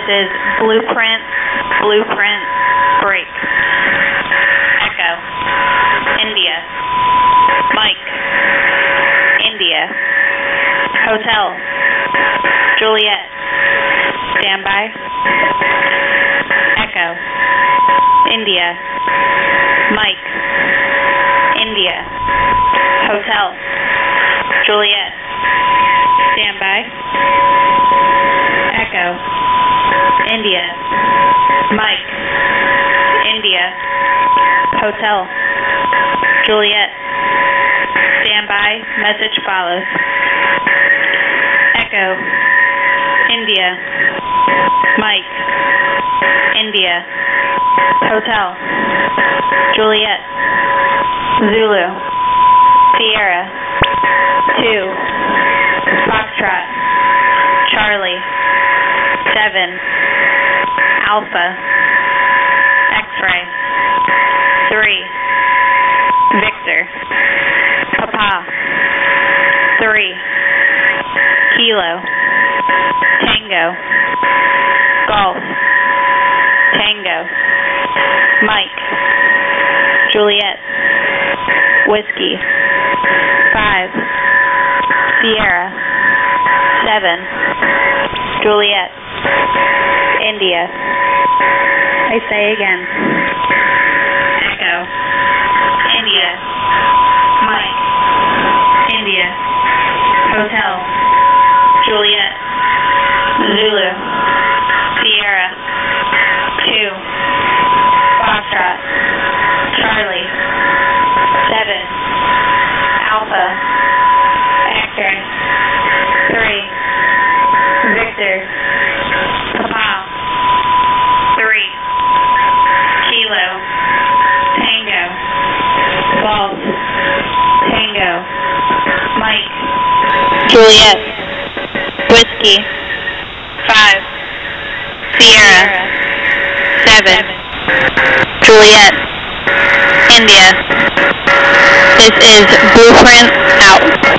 is Blueprint, break. Echo, India. Mike, India. Hotel, Juliet. Standby. Echo, India. Mike, India. Hotel, Juliet. Standby. Echo, India. Mike, India. Hotel, Juliet. Standby. Message follows. Echo, India. Mike, India. Hotel, Juliet. Zulu. Sierra. 2. Foxtrot. Charlie. 7. Alpha. X-ray. 3. Victor. Papa. 3. Kilo. Tango. Golf. Tango. Mike. Juliet. Whiskey. 5. Sierra. 7. Juliet. India. I say again. Echo. India. Mike. India. Hotel. Juliet. Zulu. Sierra. 2. Foxtrot. Charlie. 7. Alpha. X-ray. 3. Victor. Papa. 3. Kilo. Tango. Golf. Tango. Mike. Juliet. Whiskey. 5. Sierra. 7. Juliet. India. This is Blueprint out.